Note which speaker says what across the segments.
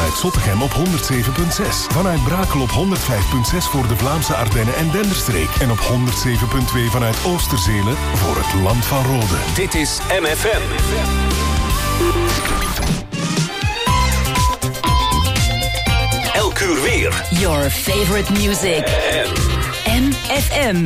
Speaker 1: vanuit Zottegem op 107.6. Vanuit Brakel op 105.6 voor de Vlaamse Ardennen en Denderstreek. En op 107.2 vanuit Oosterzele voor het Land van Rode.
Speaker 2: Dit is MFM. Elk uur weer.
Speaker 3: Your favorite music. MFM.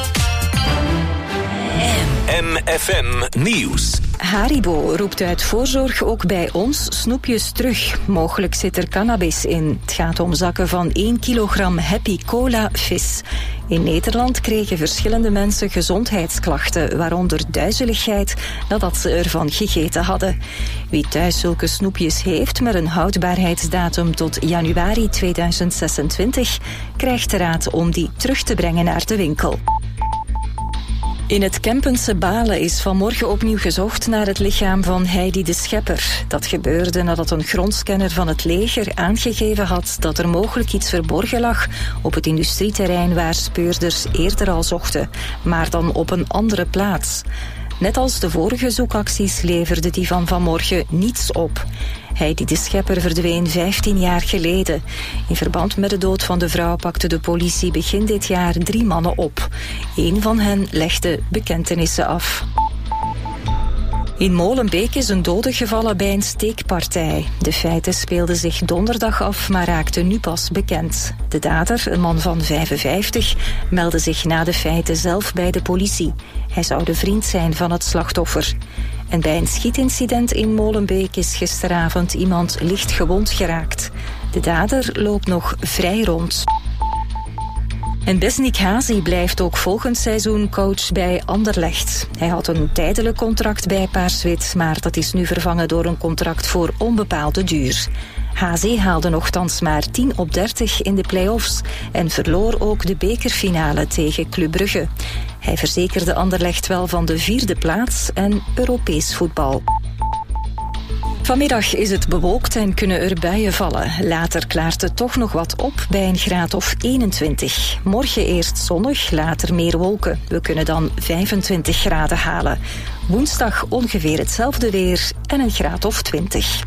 Speaker 2: MFM Nieuws.
Speaker 4: Haribo roept uit voorzorg ook bij ons snoepjes terug. Mogelijk zit er cannabis in. Het gaat om zakken van 1 kilogram Happy Cola vis. In Nederland kregen verschillende mensen gezondheidsklachten, waaronder duizeligheid, nadat ze ervan gegeten hadden. Wie thuis zulke snoepjes heeft met een houdbaarheidsdatum tot januari 2026, krijgt de raad om die terug te brengen naar de winkel. In het Kempense Balen is vanmorgen opnieuw gezocht naar het lichaam van Heidi de Schepper. Dat gebeurde nadat een grondscanner van het leger aangegeven had dat er mogelijk iets verborgen lag op het industrieterrein waar speurders eerder al zochten, maar dan op een andere plaats. Net als de vorige zoekacties leverde die van vanmorgen niets op. Heidi de Schepper verdween 15 jaar geleden. In verband met de dood van de vrouw pakte de politie begin dit jaar 3 mannen op. 1 van hen legde bekentenissen af. In Molenbeek is een dode gevallen bij een steekpartij. De feiten speelden zich donderdag af, maar raakten nu pas bekend. De dader, een man van 55, meldde zich na de feiten zelf bij de politie. Hij zou de vriend zijn van het slachtoffer. En bij een schietincident in Molenbeek is gisteravond iemand licht gewond geraakt. De dader loopt nog vrij rond. En Besnik Hazi blijft ook volgend seizoen coach bij Anderlecht. Hij had een tijdelijk contract bij Paars-Wit, maar dat is nu vervangen door een contract voor onbepaalde duur. Hazi haalde nochtans maar 10 op 30 in de play-offs en verloor ook de bekerfinale tegen Club Brugge. Hij verzekerde Anderlecht wel van de 4e plaats en Europees voetbal. Vanmiddag is het bewolkt en kunnen er buien vallen. Later klaart het toch nog wat op bij een graad of 21. Morgen eerst zonnig, later meer wolken. We kunnen dan 25 graden halen. Woensdag ongeveer hetzelfde weer en een graad of 20.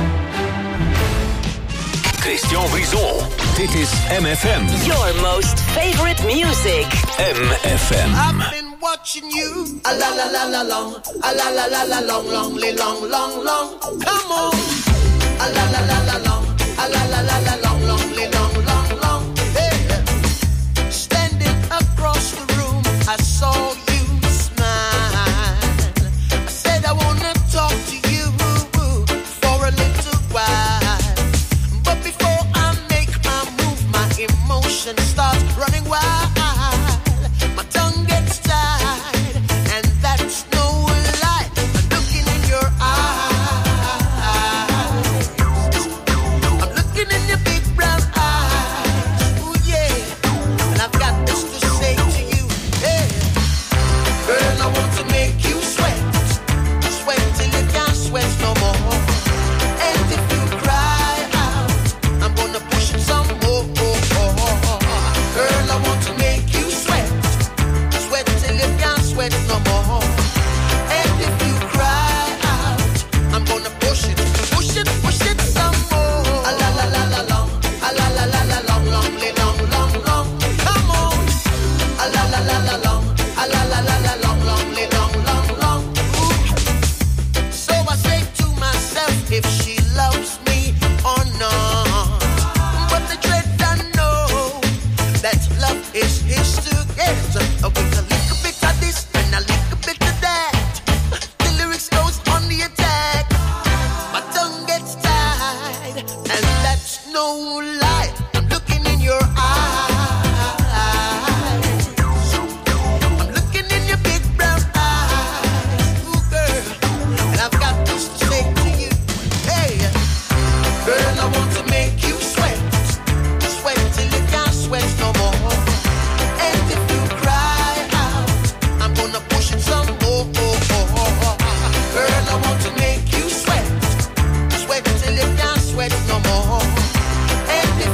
Speaker 2: Christian Brison. Dit is MFM.
Speaker 3: Your most favorite music.
Speaker 2: MFM.
Speaker 5: Watching you, a la la la la long, a la la la la long, long, long, long, long. Come on, a la la la la long, a la la la la long, long, long, long, long. Hey, standing across the room, I saw you smile. I said I wanna talk to you for a little while, but before I make my move, my emotions start running wild. My tongue gets tied, and that's no lie. I'm looking in your eyes. I'm looking in your big brown eyes. Ooh, yeah. And I've got this to say to you. Hey, girl, I want to make you sweat. Sweat till you can't sweat no more. And if you cry out, I'm gonna push it some more. Girl, I want to make you sweat. Sweat till you can't sweat no more. And if you cry out, I'm gonna push it some more. A la la la la long, a la la la la long, long, long, long, long. Come on. A la la la la long, a la la la la long, long, long, long, long. Ooh. So I say to myself, if she loves me or not. But the dread I know that love is his to get. With a little bit of this and a little bit of that, the lyrics goes on the attack. My tongue gets tied, and that's no lie. I'm looking in your eyes. I'm looking in your big brown eyes. Ooh, girl, and I've got this to say to you. Hey, girl, I want to make you sweat. Sweat till you can't sweat no more. And if you cry out, I'm gonna push it some more. Girl, I want to make you sweat. Sweat till you can't sweat no more. And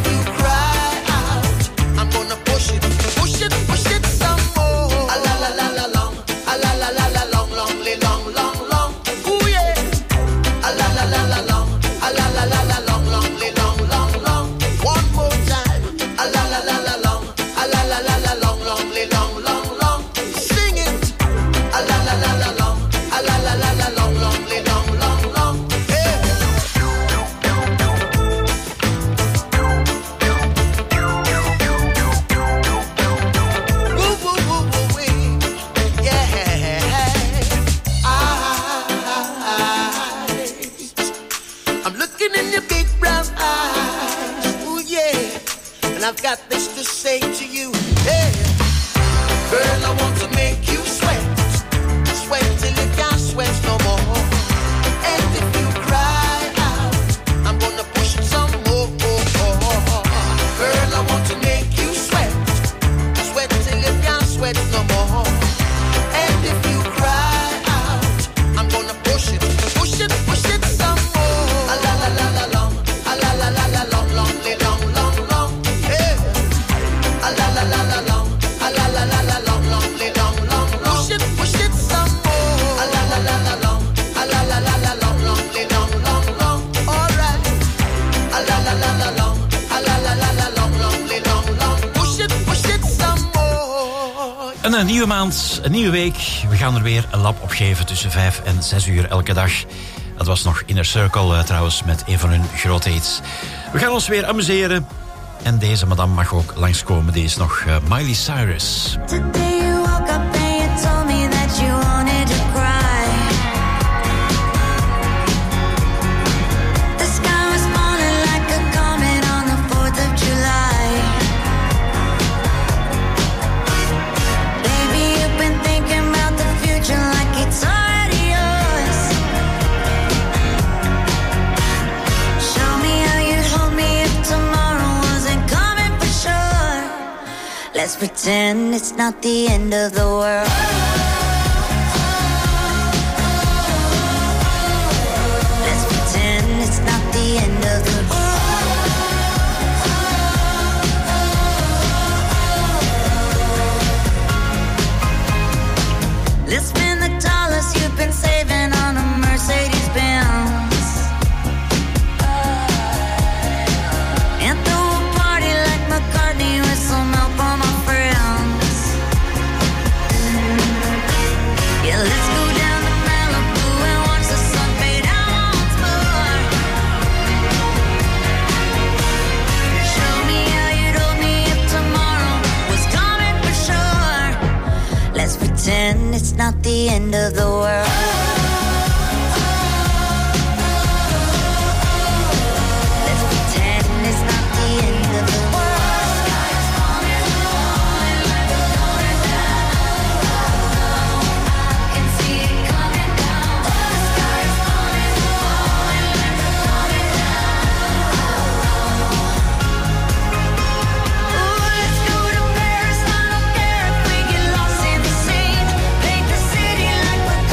Speaker 5: your big brown eyes. Ooh, yeah. And I've got this to say to you. Yeah. Girl, I want to make you sweat. Sweat till you can't sweat no more. And if you cry out, I'm gonna push it some more. Girl, I want to make you sweat. Sweat till you can't sweat no more. And if you cry out, I'm gonna push it some more. A la la la la long, a la la la la long, long, long, long, long. Yeah. A la la la la long, a la la la la long, long, long, long, long. Push it some more. A la la la la long, a la la la la long, long, long, long, long. All right. A la la la la long, a la la la la long, long, long, long. Push it some more.
Speaker 6: Een nieuwe maand, een nieuwe week. We gaan er weer een lap op geven tussen 5 en 6 uur elke dag. Dat was nog Inner Circle trouwens, met een van hun grote hits. We gaan ons weer amuseren. En deze madame mag ook langskomen. Deze is nog Miley Cyrus.
Speaker 7: Today you woke up and you told me that you wanted to cry. The sky was falling like a comet on the 4th of July. Baby, you've been thinking about the future like it's already yours. Show me how you'd hold me if tomorrow wasn't coming for sure. Let's pretend it's not the end of the world. Let's pretend it's not the end of the world. Let's spend the dollars you've been saving on a Mercedes-Benz. And throw a party like McCartney with some help from my friends. Yeah, let's go down to Malibu and watch the sun fade out once more. Show me how you'd hold me if tomorrow was coming for sure. Let's pretend it's not the end of the world. Let's pretend it's not the end of the world. Sky is falling, falling like a falling down. I can see it coming down. The sky is falling, falling like a falling down. Ooh, let's go to Paris. I don't care if we get lost in the scene. Paint the city like we're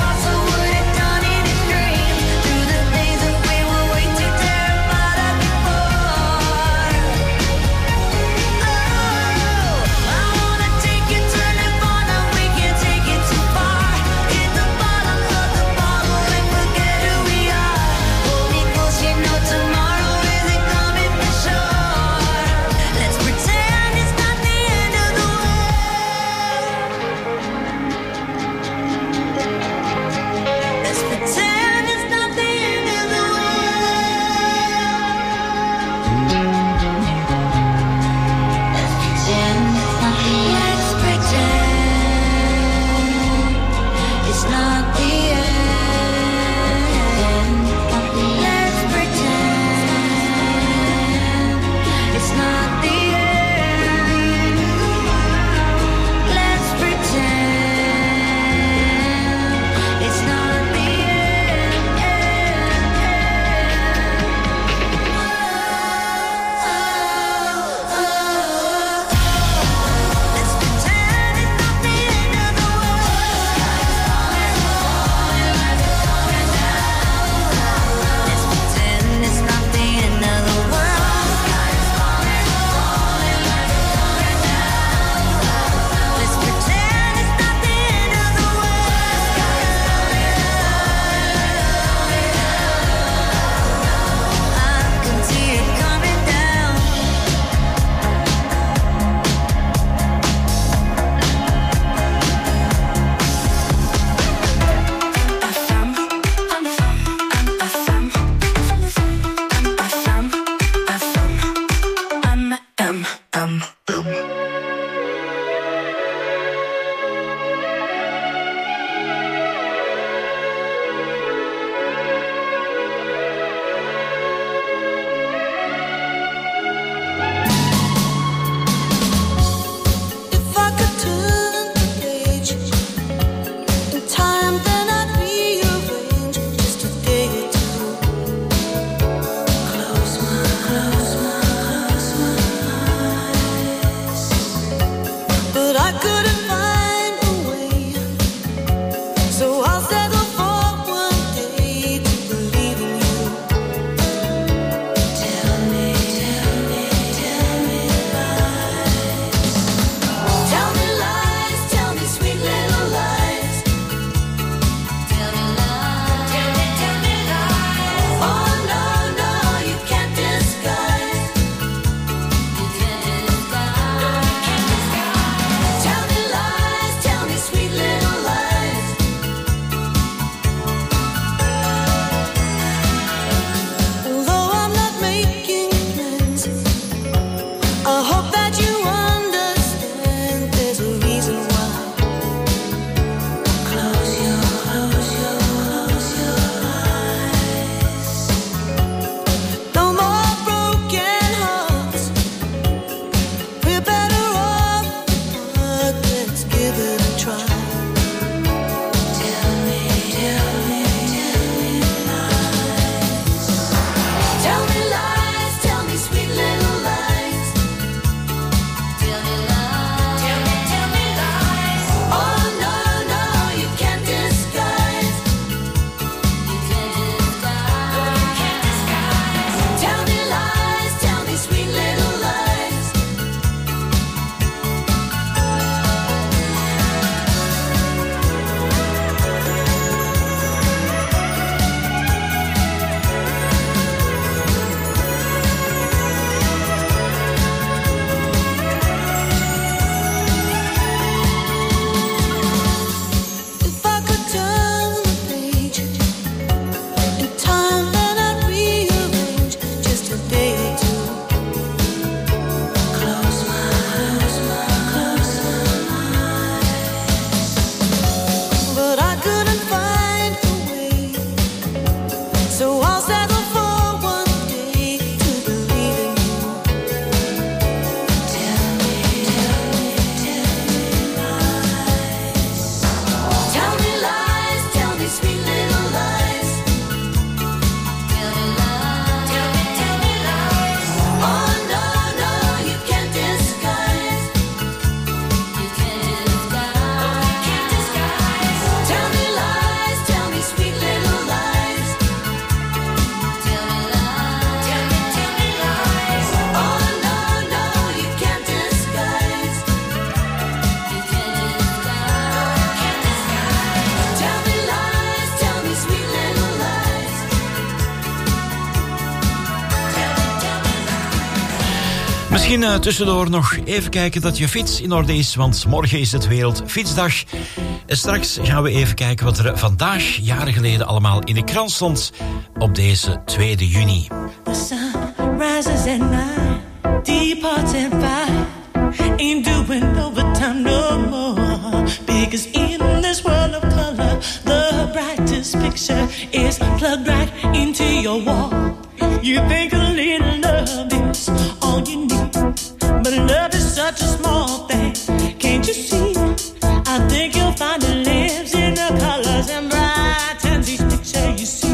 Speaker 6: Misschien tussendoor nog even kijken dat je fiets in orde is, want morgen is het Wereldfietsdag. En straks gaan we even kijken wat er vandaag, jaren geleden, allemaal in de krant stond op deze 2 juni.
Speaker 8: The sun rises at night, departs at 5. Ain't doing overtime no more. Because in this world of color, the brightest picture is plugged right into your wall. You think a little love is all you need, but love is such a small thing. Can't you see? I think you'll find it lives in the colors and brightens each picture you see.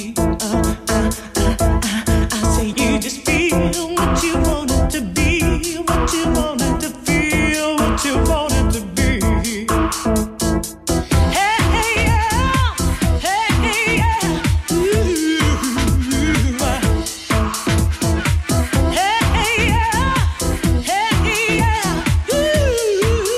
Speaker 8: I say you just feel what you want it to be, what you want it to feel, what you want it to be. Hey, yeah, hey, yeah, ooh. Hey, yeah, ooh.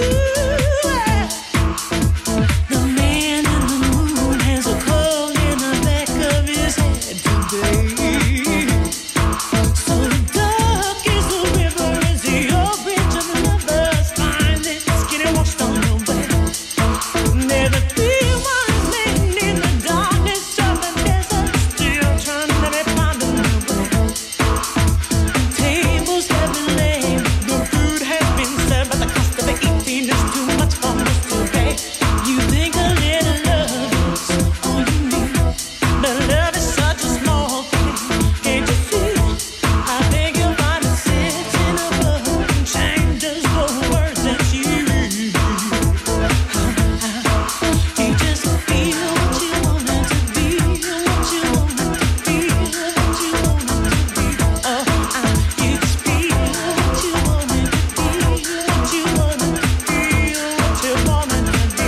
Speaker 8: The man in the moon has a cold in the back of his head today. So dark is the river, is the old bridge of lovers. Find it, skinny washed on your way. There's a three wise men in the darkness of the desert, still trying to be found in the way. Tables have been laid, no food has been served, but the cost of eating is too much for us to pay. You think a little love is all you need, but love is such a small thing. Can't you see? I think you'll find it sits in a book and changes the words that you use. You just feel what you want it to be, what you want it to feel, what you want it to be. You just feel what you want it to be, what you want it to feel, what you want it to be.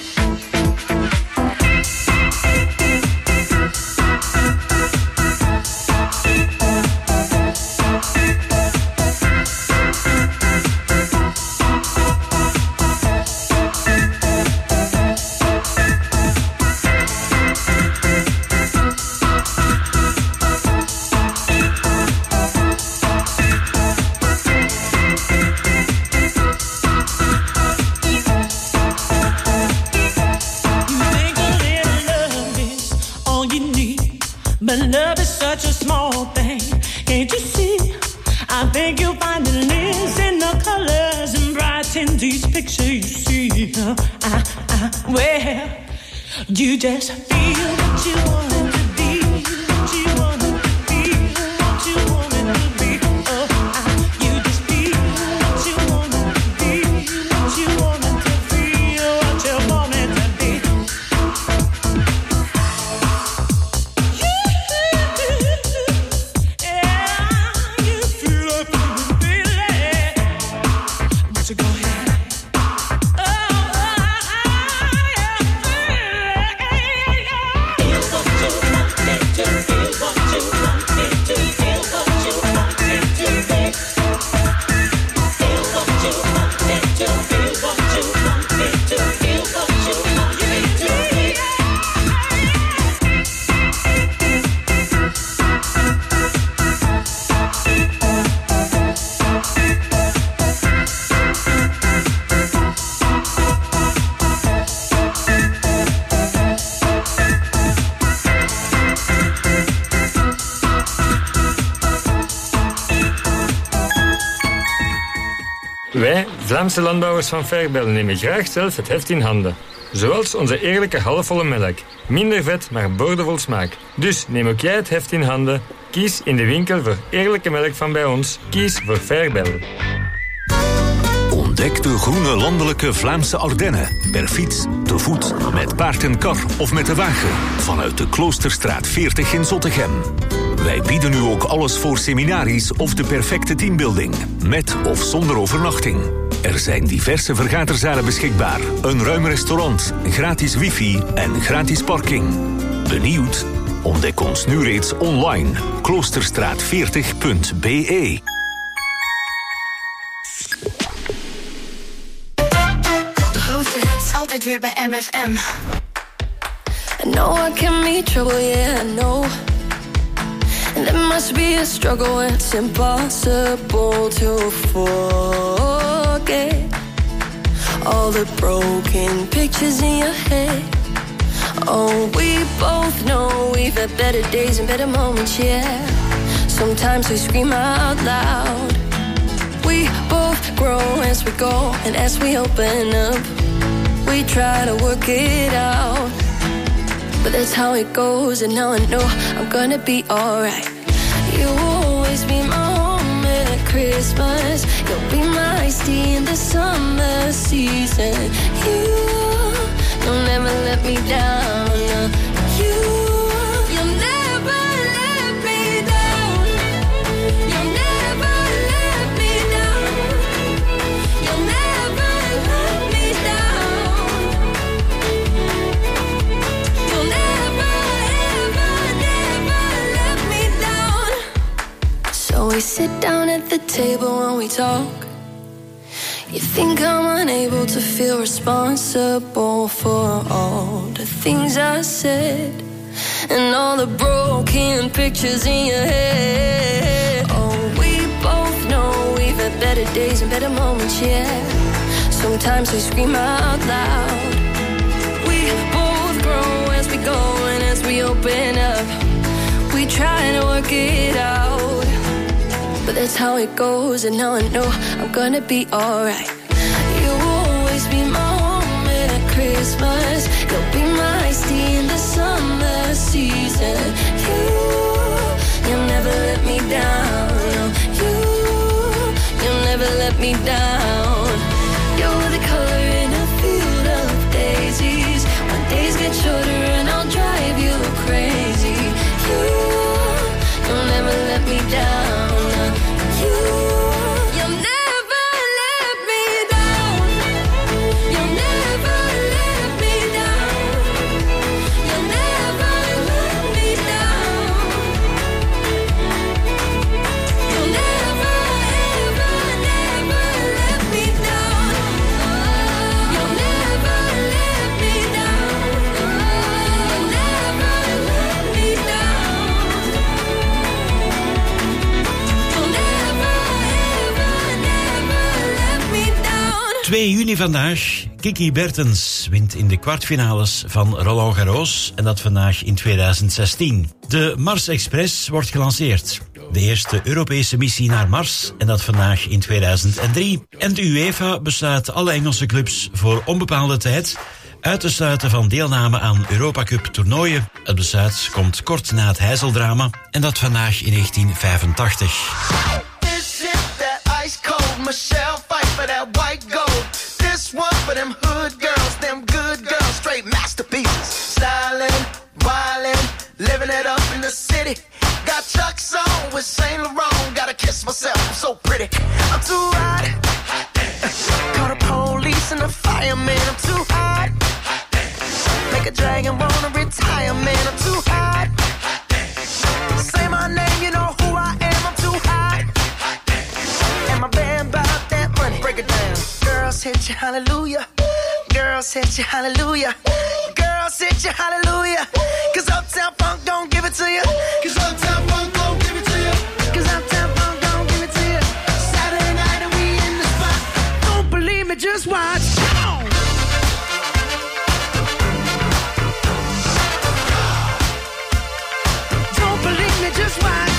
Speaker 8: You think a little love is all you need, but love is such a small thing. Can't you see? I think you'll find it lives in the colors and brightens each picture you see. Well, you just feel what you want it to be, what you want it to feel, what you want it to be. You just feel what you want it to be, what you want it to feel, what you want it to be. Yeah, you feel it, feel it. But you go ahead.
Speaker 9: Wij, Vlaamse landbouwers van Vergbellen, nemen graag zelf het heft in handen. Zoals onze eerlijke halfvolle melk. Minder vet, maar boordevol smaak. Dus neem ook jij het heft in handen. Kies in de winkel voor eerlijke melk van bij ons. Kies voor Vergbellen.
Speaker 2: Ontdek de groene landelijke Vlaamse Ardennen. Per fiets, te voet, met paard en kar of met de wagen. Vanuit de Kloosterstraat 40 in Zottegem. Wij bieden u ook alles voor seminaries of de perfecte teambuilding. Met of zonder overnachting. Er zijn diverse vergaderzalen beschikbaar. Een ruim restaurant, gratis wifi en gratis parking. Benieuwd? Ontdek ons nu reeds online. Kloosterstraat40.be.
Speaker 7: De grootste hits altijd weer bij MFM. I know I can meet trouble, yeah, I know.
Speaker 10: There must be a struggle, it's impossible to forget all the broken pictures in your head. Oh, we both know we've had better days and better moments, yeah. Sometimes we scream out loud. We both grow as we go, and as we open up, we try to work it out. But that's how it goes, and now I know I'm gonna be alright. You'll always be my home at Christmas. You'll be my iced tea in the summer season. You'll never let me down. You'll never let me down. You'll never let me down. You'll never let me down. You'll never, ever, never let me down. So we sit down at the table and we talk. You think I'm unable to feel responsible for all the things I said and all the broken pictures in your head. Oh, we both know we've had better days and better moments, yeah. Sometimes we scream out loud. We both grow as we go, and as we open up, we try to work it out. But that's how it goes, and now I know I'm gonna be alright. You'll always be my home at Christmas. You'll be my iced tea in the summer season. You'll never let me down. You'll never let me down. You're the color in a field of daisies. When days get shorter and I'll drive you crazy. You'll never let me down. You'll never let me down. You'll never let me down. You'll never let me down. You'll never, ever, never let me down. You'll never let me down. You'll never let me down. You'll never, ever, never let me down.
Speaker 6: 2 juni vandaag. Kiki Bertens wint in de kwartfinales van Roland Garros. En dat vandaag in 2016. De Mars Express wordt gelanceerd. De eerste Europese missie naar Mars. En dat vandaag in 2003. En de UEFA besluit alle Engelse clubs voor onbepaalde tijd uit te sluiten van deelname aan Europa Cup toernooien. Het besluit komt kort na het Heizeldrama. En dat vandaag in 1985.
Speaker 5: This is that ice cold Michelle fight for that white gold. This one for them hood girls, them good girls, straight masterpieces. Stylin', wildin', living it up in the city. Got Chuck's on with Saint Laurent. Gotta kiss myself, I'm so pretty. I'm too hot. Call the police and the fireman. I'm too hot. Make a dragon wanna retire, man. I'm too hot. Say my name, you know who I am. I'm too hot. And my band bought that money. Break it down. Girls hit you, hallelujah. Girls hit you, hallelujah. Girls hit you, hallelujah. Cause Uptown Funk don't give it to you. Cause Uptown Funk don't give it to you. Cause Uptown Funk don't give it to you. Saturday night and we in the spot. Don't believe me, just watch. Come on. Don't believe me, just watch.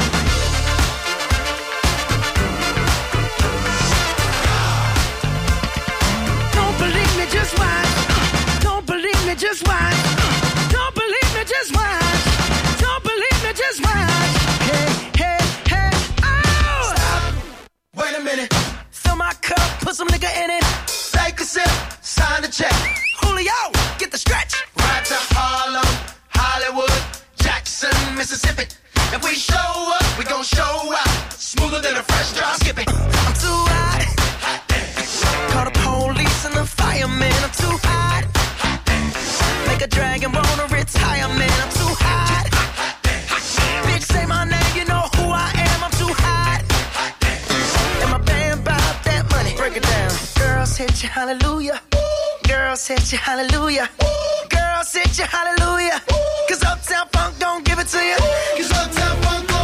Speaker 5: Don't believe me, just watch. Don't believe me, just watch. Don't believe me, just watch. Don't believe me, just watch. Hey, hey, hey, oh! Stop. Wait a minute. Fill my cup, put some nigga in it. Take a sip, sign the check. Julio, get the stretch. Right to Harlem, Hollywood, Jackson, Mississippi. If we show up, we gon' show out. Smoother than a fresh drop. Skip it. I'm too hot. Call the police and the fireman. I'm too hot. Make a dragon wanna retire, man. I'm too hot. Bitch, say my name, you know who I am. I'm too hot. And my band bought that money. Break it down. Girls hit you, hallelujah. Girls hit you, hallelujah. Girls hit you, hallelujah. Cause Uptown Funk don't give it to you. Cause Uptown Funk don't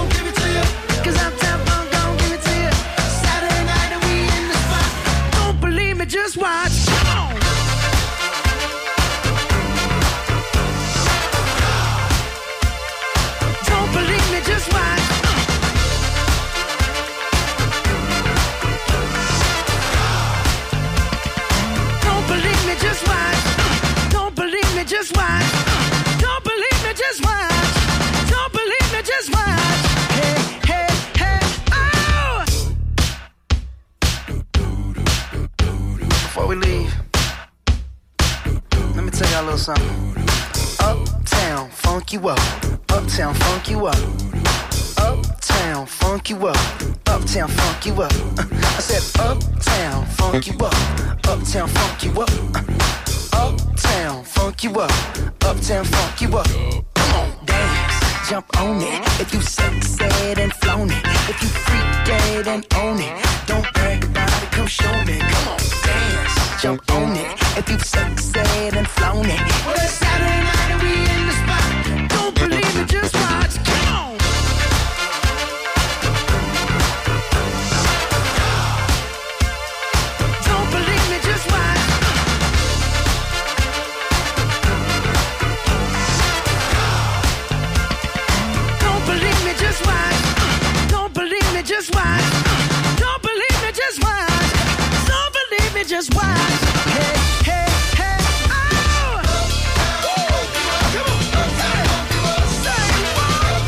Speaker 11: little something. Uptown, funk you up. Uptown, funk you up. Uptown, funk you up. Uptown, funk you up. I said uptown, funk you up. Uptown, funk you up. Uptown, funk you up. Uptown, funk you up. Come on, dance, jump on it. If you sexed and flown it. If you freak dead and own it. Don't brag about it, come show me. Come on, dance, jump on it. If you sexed and flown it. Well, it's Saturday night and we in the spot. Don't believe it, just watch. Come on. Don't believe me, just watch. Don't believe me, just watch. Don't believe me, just watch. Don't believe me, just watch. Don't believe me, just watch. Hey, hey, hey, oh! Come on, say what?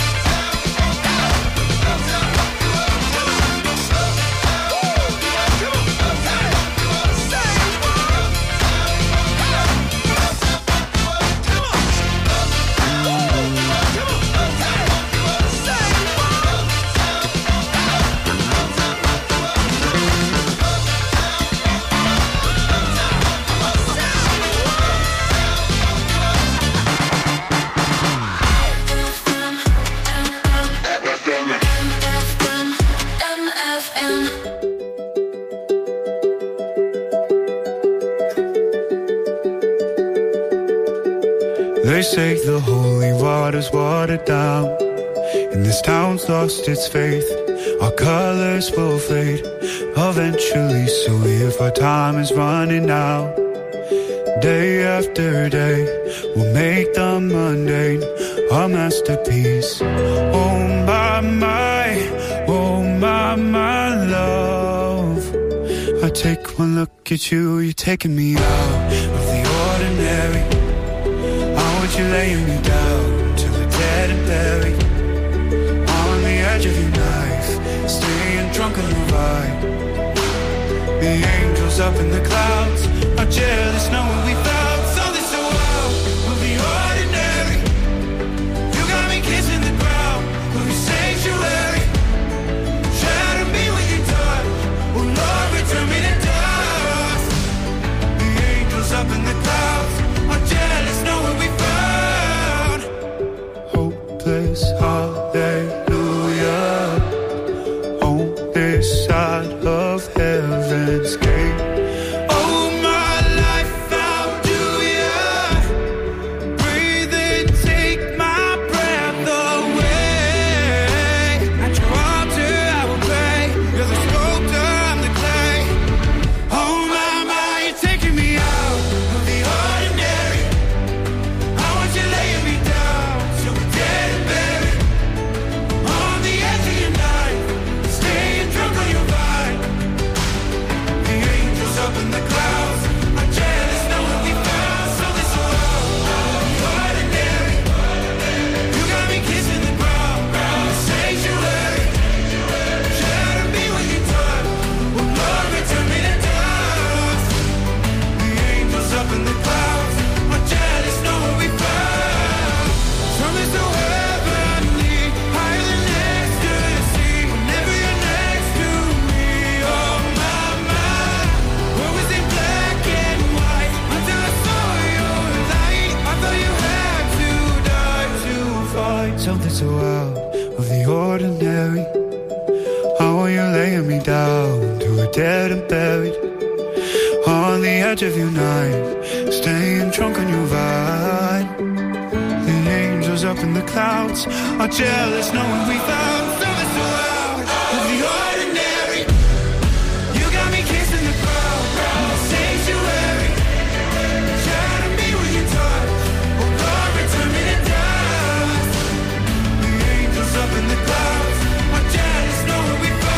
Speaker 12: They say the holy water's watered down, and this town's lost its faith. Our colors will fade eventually, so if our time is running out, day after day, we'll make the mundane a masterpiece. Oh my love, I take one look at you, you're taking me out of the ordinary. You're laying me down till we're dead and buried. On the edge of your knife, staying drunk on your vibe. The angels up in the clouds are jealous knowing we found something so wild. We'll be ordinary. You got me kissing the ground. We'll be sanctuary. Shadow me with your touch. Oh Lord, return me to dust. The angels up in the clouds are jealous knowing we found. Hallelujah, on this side of heaven's gate. Oh, my life found you, breathe and take my breath away. At your altar I will pray. You're the sculptor, I'm the clay. Oh my, you're taking me out of the ordinary. I want you laying me down till we're dead and buried. On the edge of your night, staying drunk on your vibe. The angels up in the clouds are jealous knowing we found something so ordinary. You got me kissing the ground, sanctuary. Shadow me when you touch. Oh Lord, return me to dust. The angels up in the clouds are jealous knowing we found something so heavenly, higher than ecstasy. Whenever you're next to me, oh my, what was in black and white until I saw your light. I thought you had to die to find something so out of the ordinary. How are you laying me down to a dead and buried? On the edge of your night, staying drunk on your vibe. The angels up in the clouds are jealous knowing we found something so out of the ordinary. You got me kissing the ground, sanctuary. Shadow me when you touch. Oh Lord, return me to dust. The angels up in the clouds are jealous knowing we found.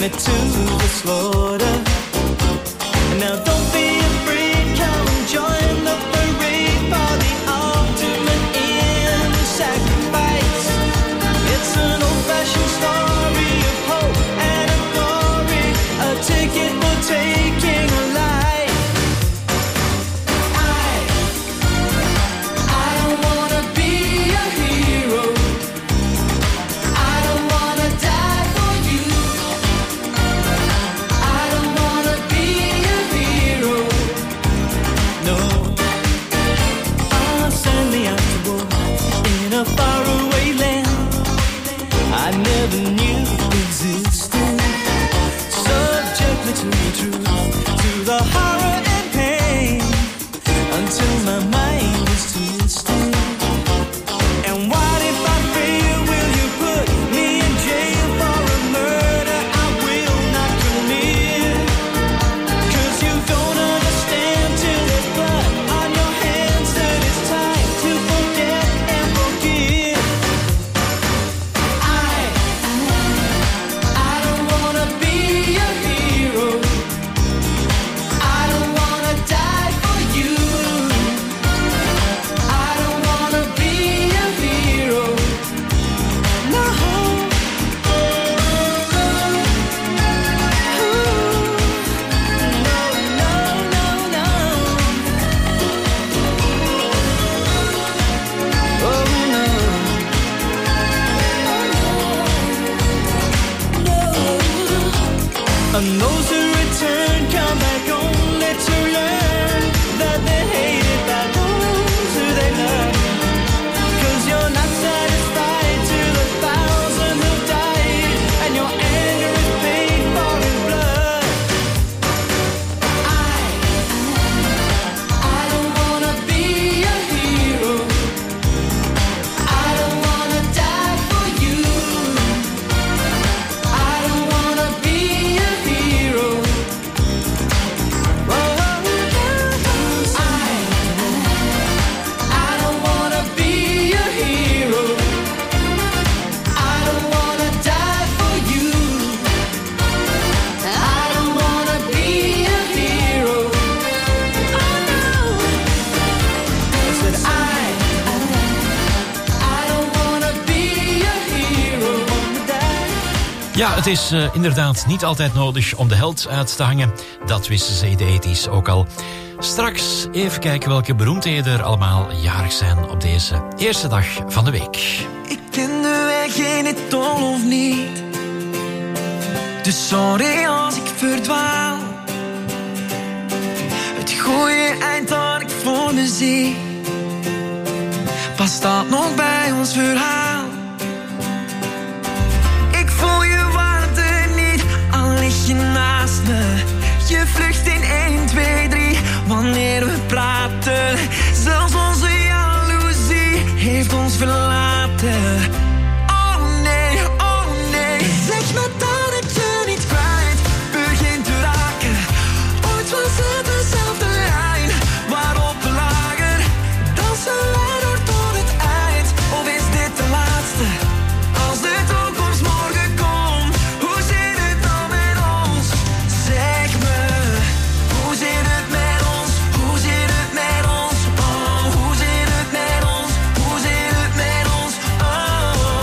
Speaker 8: me to the slaughter. Now don't be afraid, come and join the parade for the ultimate in sacrifice. It's an old-fashioned story of hope and of glory, a ticket for taking a life. I don't wanna be a hero. I don't wanna die for you. I don't wanna be a hero. No. Send me out to war in a faraway land I never knew existed. Subject me to the truth, to the horror and pain, until my mind is twisted. And what if I fail? Will you put me in jail for a murder I will not commit? 'Cause you don't understand till there's blood on your hands that it's time to forget and forgive. I don't wanna be a hero. I don't wanna die for you. I don't wanna be a hero. No. And those who return come back only to learn that they're hated by those who they love. 'Cause you're not satisfied to the thousand who died, and your anger is paid for in blood. I don't wanna be a hero. I don't wanna die for you. I don't wanna be a hero. I don't wanna be a hero. I don't wanna die for you. I don't wanna be a hero. Oh no. I said I don't wanna be a hero. Wanna die.
Speaker 6: Ja, het is inderdaad niet altijd nodig om de held uit te hangen. Dat wisten ze in de 80's ook al. Straks even kijken welke beroemdheden er allemaal jarig zijn op deze eerste dag van de week.
Speaker 8: Ik ken de weg in het tol of niet. Dus sorry als ik verdwaal. Het goede eind dat ik voor me zie, past dat nog bij ons verhaal? Ik voel je waarde niet, al lig je naast me. Je vlucht in 1, 2, 3, wanneer we praten. Zelfs onze jaloezie heeft ons verlaten. Oh nee, zeg me dat ik je niet kwijt begin te raken. Ooit was het dezelfde lijn waarop we lagen. Dansen wij door tot het eind, of is dit de laatste? Als de toekomst morgen komt, hoe zit het dan met ons? Zeg me, hoe zit het met ons? Hoe zit het met ons? Oh, hoe zit het met ons? Hoe zit het met ons? Oh.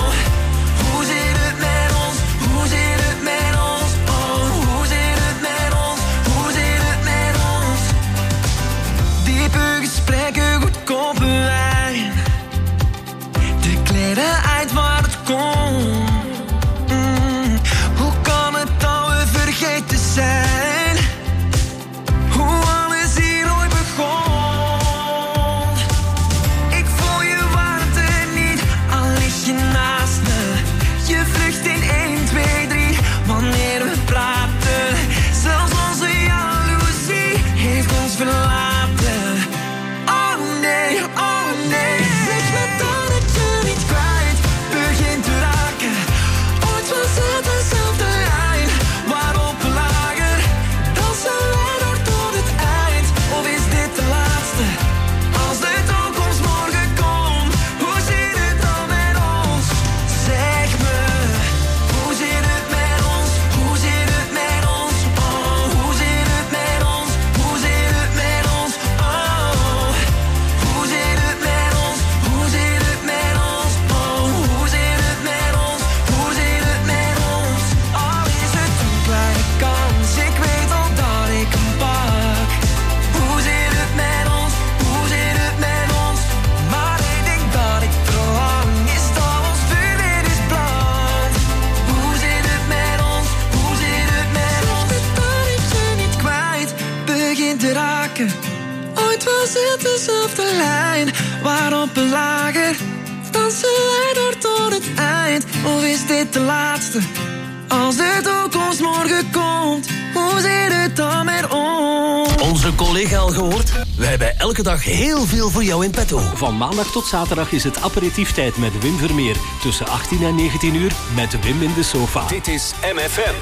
Speaker 13: maken. Ooit was het dezelfde lijn, waarop we lagen. Dansen wij door tot het eind, of is dit de laatste? Als de toekomst morgen komt, hoe zit het dan met ons?
Speaker 14: Onze collega al gehoord? Wij hebben elke dag heel veel voor jou in petto.
Speaker 15: Van maandag tot zaterdag is het aperitieftijd met Wim Vermeer. Tussen 18 en 19 uur met Wim in de sofa.
Speaker 2: Dit is MFM.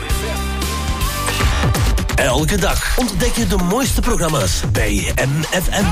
Speaker 14: Elke dag ontdek je de mooiste programma's bij MFM.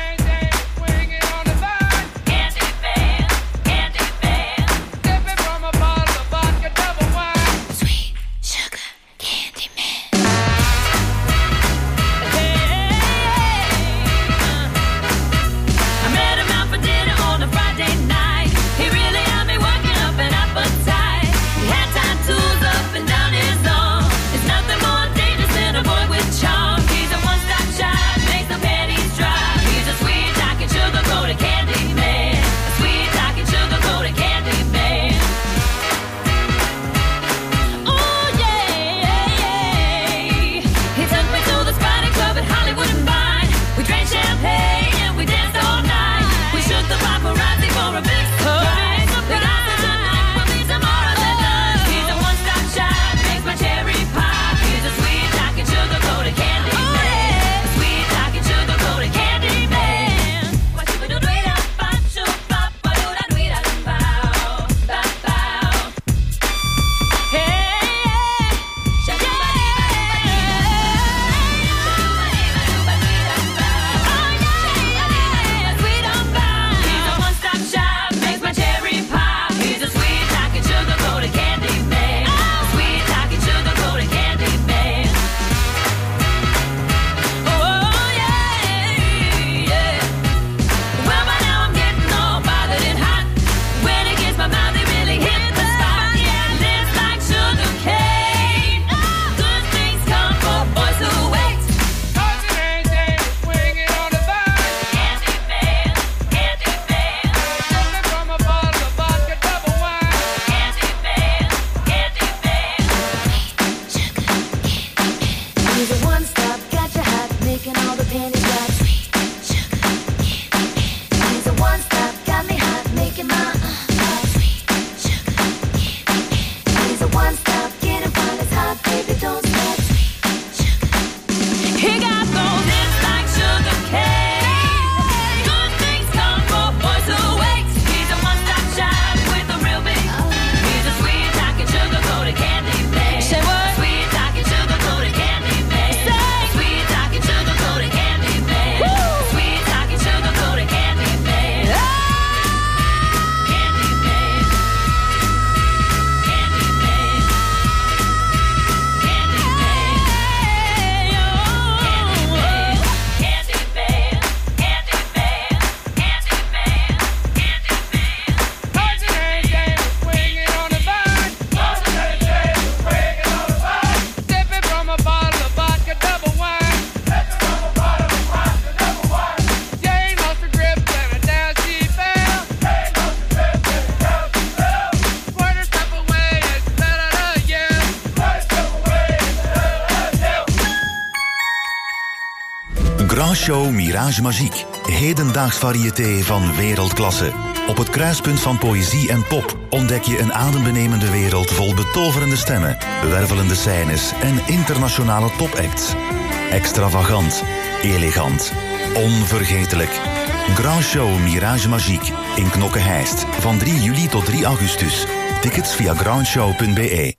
Speaker 16: Grand Show Mirage Magique. Hedendaags variété van wereldklasse. Op het kruispunt van poëzie en pop ontdek je een adembenemende wereld vol betoverende stemmen, wervelende scènes en internationale topacts. Extravagant, elegant, onvergetelijk. Grand Show Mirage Magique in Knokke-Heist van 3 juli tot 3 augustus. Tickets via grandshow.be.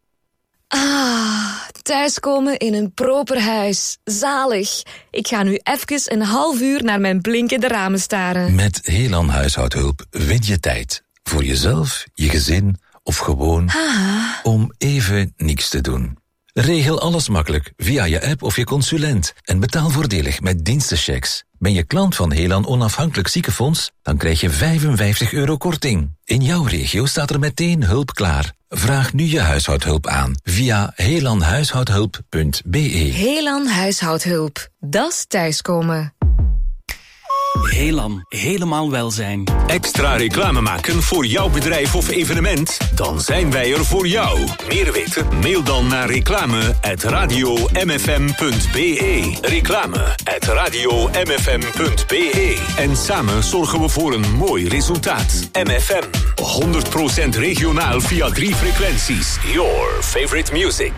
Speaker 17: Thuiskomen in een proper huis. Zalig. Ik ga nu even een half uur naar mijn blinkende ramen staren.
Speaker 18: Met Helan Huishoudhulp win je tijd. Voor jezelf, je gezin of gewoon om even niks te doen. Regel alles makkelijk via je app of je consulent. En betaal voordelig met dienstenchecks. Ben je klant van Helan Onafhankelijk Ziekenfonds? Dan krijg je €55 korting. In jouw regio staat er meteen hulp klaar. Vraag nu je huishoudhulp aan via helanhuishoudhulp.be.
Speaker 17: Helan Huishoudhulp. Dat is thuiskomen.
Speaker 15: Helam, helemaal welzijn.
Speaker 2: Extra reclame maken voor jouw bedrijf of evenement? Dan zijn wij er voor jou. Meer weten? Mail dan naar reclame@radiomfm.be. Reclame@radiomfm.be. En samen zorgen we voor een mooi resultaat. MFM. 100% regionaal via 3 frequenties. Your favorite music.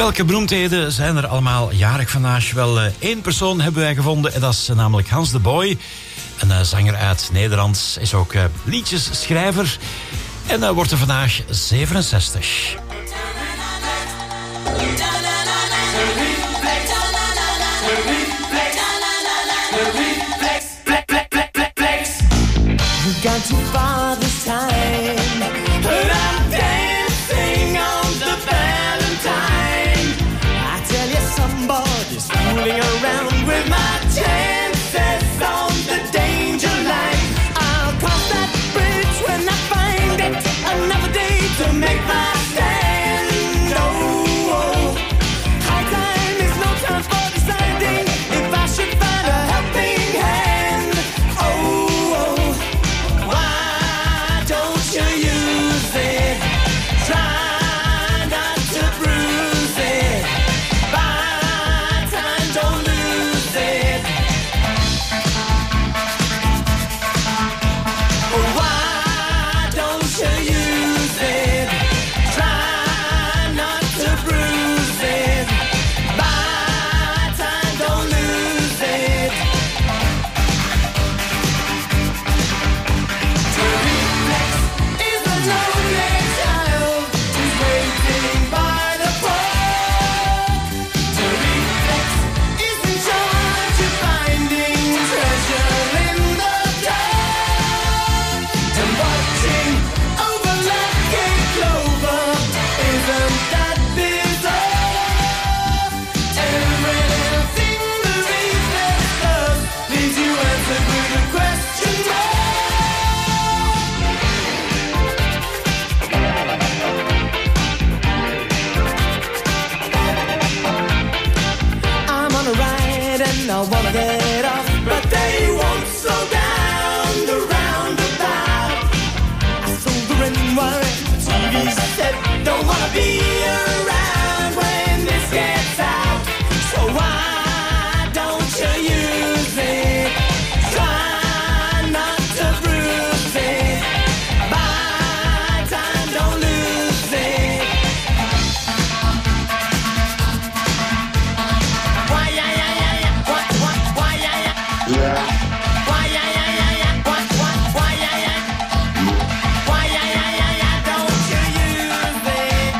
Speaker 6: Welke beroemdheden zijn er allemaal jarig vandaag? Wel, één persoon hebben wij gevonden en dat is namelijk Hans de Boy. Een zanger uit Nederland, is ook liedjesschrijver en wordt er vandaag 67.
Speaker 8: Gone too far this time, but I'm dancing on the Valentine. I tell you, somebody's fooling around with my chances on the danger line. I'll cross that bridge when I find it. Another day to make my stand. Oh, high time is no time for deciding if I should find a helping hand. Oh, why don't you use it? Try not to bruise it. Buy time, don't lose it. Why don't you use it? Try not to bruise it. Buy time, don't lose it. To reflex is a lonely child who's waiting by the pole. To reflex is in charge of finding treasure in the dark. And watching over lucky clover, isn't that bizarre? Everything the reflex does leaves you answered with a question mark. I'm on a ride and I wanna get off, but they won't slow down the roundabout. I sold the ring worry, TV said don't wanna be around when this gets out. So why don't you use it? Try not to bruise it. Buy time, don't lose it. Why yeah yeah yeah yeah? What why yeah yeah? Why yeah yeah yeah yeah? What why yeah yeah? Why yeah yeah yeah yeah? Don't you use it?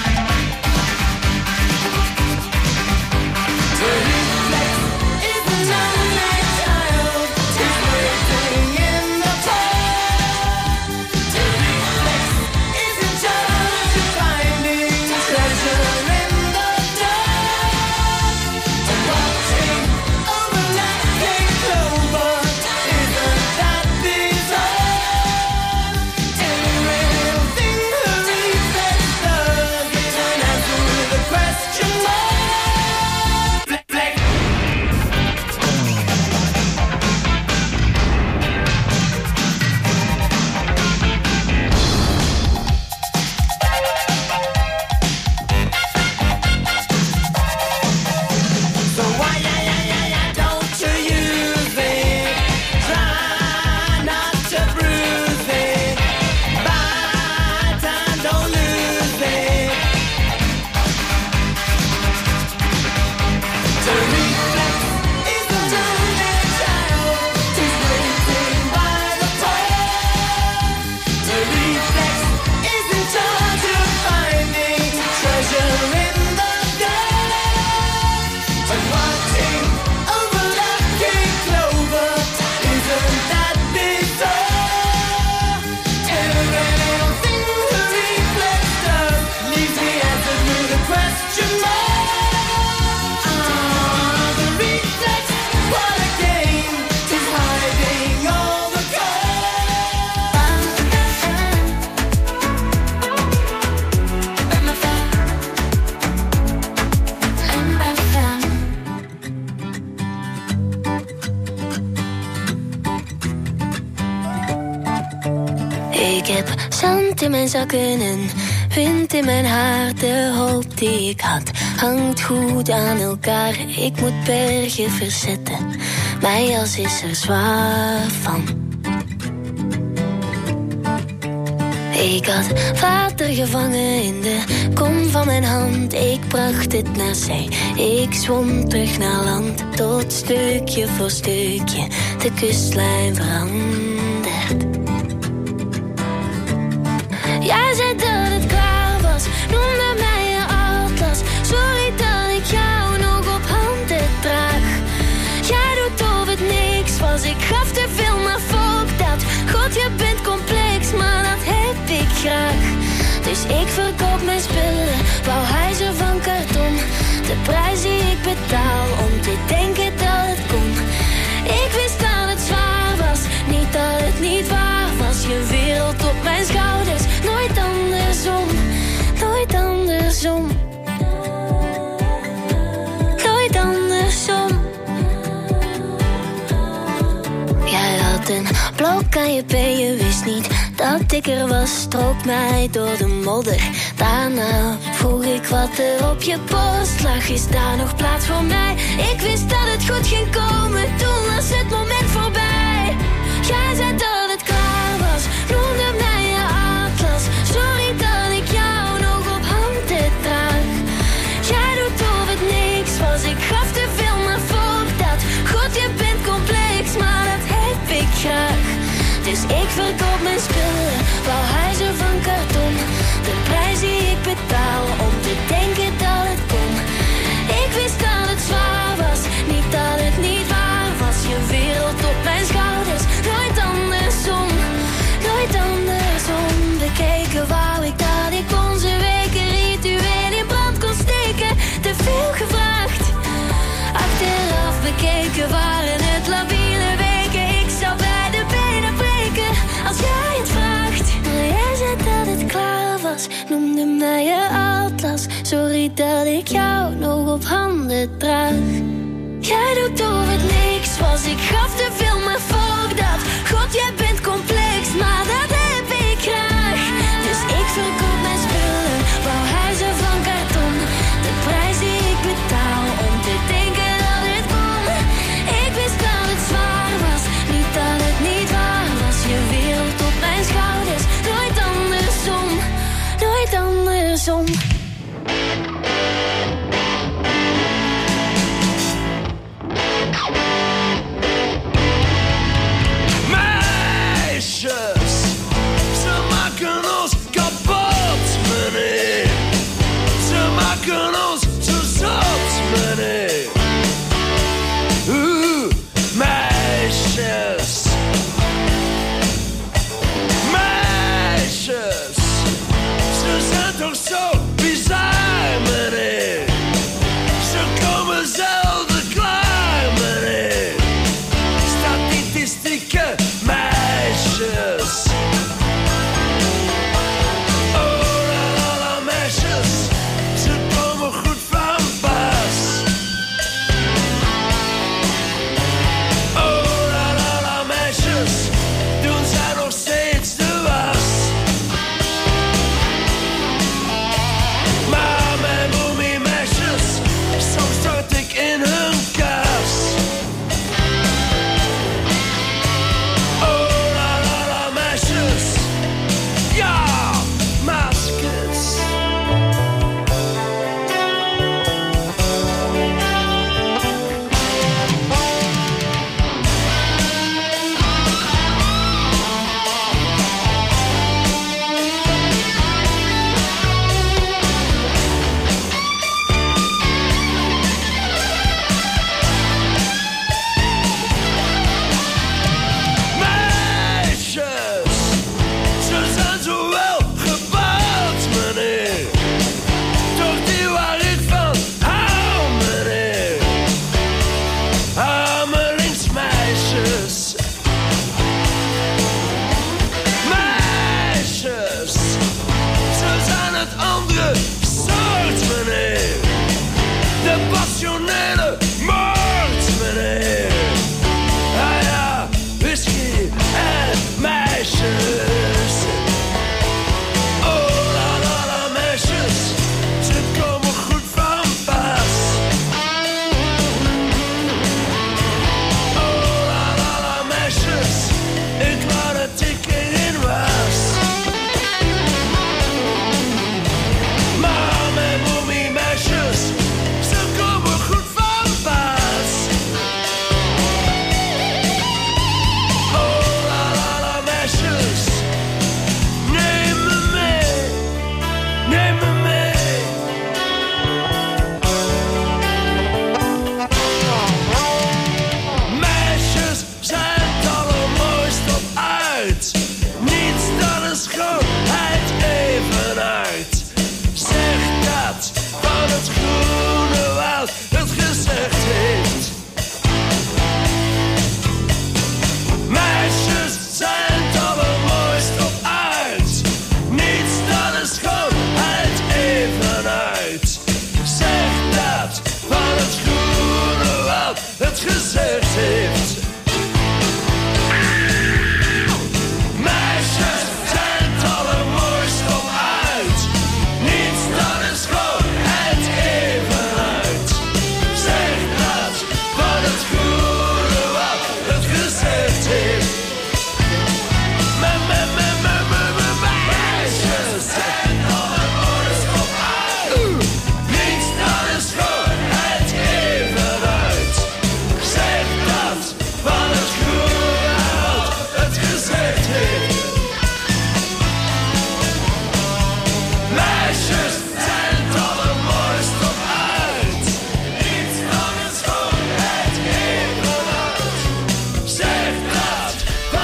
Speaker 8: To reflex is a lonely child who's waiting in the cold. To reflex is in charge of finding treasure in the dark. And watching over lucky clover, isn't that bizarre? Everything the reflex does is an answer with a question mark. Flex. So why yeah yeah yeah yeah? Don't you use it? Try not to bruise it. Buy time, don't lose it. To reflex is a lonely child who's waiting by the pole. To reflex is in charge of finding treasure in the dark. And watching over lucky clover, isn't that bizarre? Everything the reflex does leaves me answered with a question mark. The reflex, what a game, is hiding all the
Speaker 10: Ik heb zand in mijn zakken en wind in mijn haar. De hoop die ik had hangt goed aan elkaar. Ik moet bergen verzetten, mijn jas is er zwaar van. Ik had water gevangen in de kom van mijn hand. Ik bracht het naar zee, ik zwom terug naar land. Tot stukje voor stukje de kustlijn verandert. Jij zei dat het klaar was, noemde mij je atlas. Sorry dat ik jou nog op handen draag. Jij doet of het niks was, ik gaf te veel, maar fuck dat. God, je bent complex, maar dat heb ik graag. Dus ik verkoop mijn spullen, wou huizen van karton. De prijs die ik betaal om te denken dat het kon. Ik wist dat het zwaar was, niet dat het niet waar was. Je wereld op mijn schouders, nooit andersom, nooit andersom. Nooit andersom. Jij had een blok aan je been, je wist niet dat ik er was. Strook mij door de modder. Daarna vroeg ik wat er op je borst lag. Is daar nog plaats voor mij? Ik wist dat het goed ging komen, toen was het moment voorbij. Jij zei dat het klaar was, noemde mij je atlas. Sorry dat ik jou nog op handen draag. Jij doet of het niks was, ik gaf te veel, maar fuck dat. God, je bent complex, maar dat heb ik graag. Dus ik verkoop mijn spullen, wou huizen van karton. De prijs die ik betaal om te denken dat het kon. Ik wist dat het zwaar was, niet dat het niet waar was. Je wereld op mijn schouders, nooit andersom, nooit andersom. Bekeken wou ik dat ik onze weken ritueel in brand kon steken. Te veel gevraagd, achteraf bekeken waren het labiele weken. Ik zou bij de benen breken als jij het vraagt. Maar jij zei dat het klaar was, noemde mij je atlas. Sorry dat ik jou nog op handen draag. Jij doet of het niks was, ik gaf te veel, maar fuck dat. God, jij bent complex, maar dat heb ik graag. Dus ik verkoop mijn spullen, wou huizen van karton. De prijs die ik betaal om te denken dat het kon. Ik wist dat het zwaar was, niet dat het niet waar was. Je wereld op mijn schouders, nooit andersom, nooit andersom.
Speaker 12: My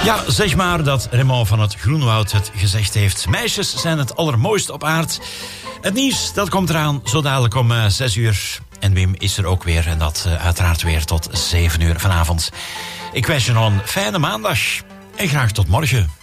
Speaker 6: Ja, zeg maar dat Raymond van het Groenwoud het gezegd heeft. Meisjes zijn het allermooist op aard. Het nieuws, dat komt eraan zo dadelijk om 6 uur. En Wim is er ook weer en dat uiteraard weer tot 7 uur vanavond. Ik wens je nog een fijne maandag en graag tot morgen.